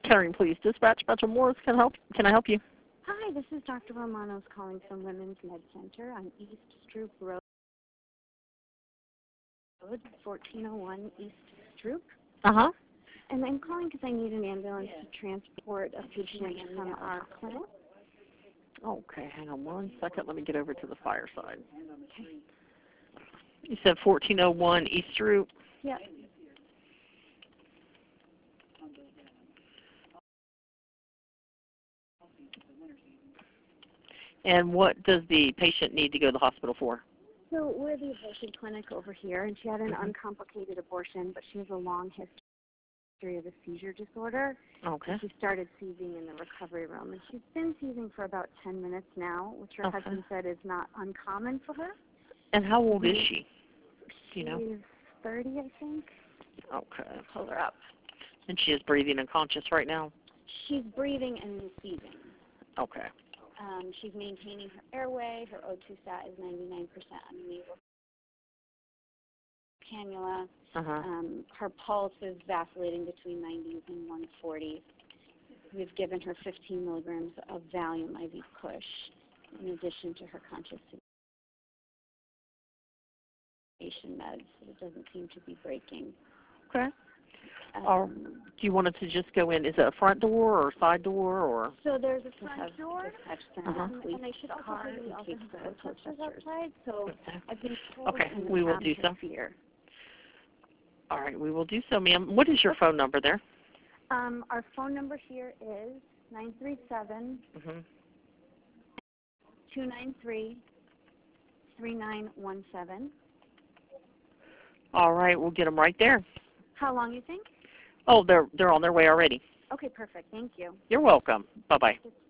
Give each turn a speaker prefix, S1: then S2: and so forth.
S1: Monitoring, please. Dispatch Metro Morris. Can I help you?
S2: Hi, this is Dr. Romanos calling from Women's Med Center on East Stroop Road, 1401 East Stroop.
S1: Uh-huh.
S2: And I'm calling because I need an ambulance to transport a patient from our clinic.
S1: Okay, hang on one second. Let me get over to the fireside. Okay. You said 1401 East Stroop?
S2: Yep.
S1: And what does the patient need to go to the hospital for?
S2: So we're the abortion clinic over here, and she had an uncomplicated abortion, but she has a long history of a seizure disorder.
S1: Okay.
S2: She started seizing in the recovery room, and she's been seizing for about 10 minutes now, which her husband said is not uncommon for her.
S1: And how old is she? Do you know?
S2: She's 30, I think.
S1: Okay.
S2: Pull her up.
S1: And she is breathing and conscious right now?
S2: She's breathing and seizing.
S1: Okay.
S2: She's maintaining her airway. Her O2 sat is 99% nasal cannula. Her pulse is vacillating between 90s and 140s. We've given her 15 milligrams of Valium IV push in addition to her conscious sedation meds. It doesn't seem to be breaking.
S1: Okay. Do you want it to just go in? Is it a front door or side door or?
S2: So there's a front door,
S1: and
S2: they should also have the protesters outside. So I've been told.
S1: Okay, we will do so.
S2: Fear.
S1: All right, we will do so, ma'am. What is your phone number there?
S2: Our phone number here is 937 293 3917.
S1: All right, we'll get them right there.
S2: How long you think?
S1: Oh, they're on their way already.
S2: Okay, perfect. Thank you.
S1: You're welcome. Bye-bye.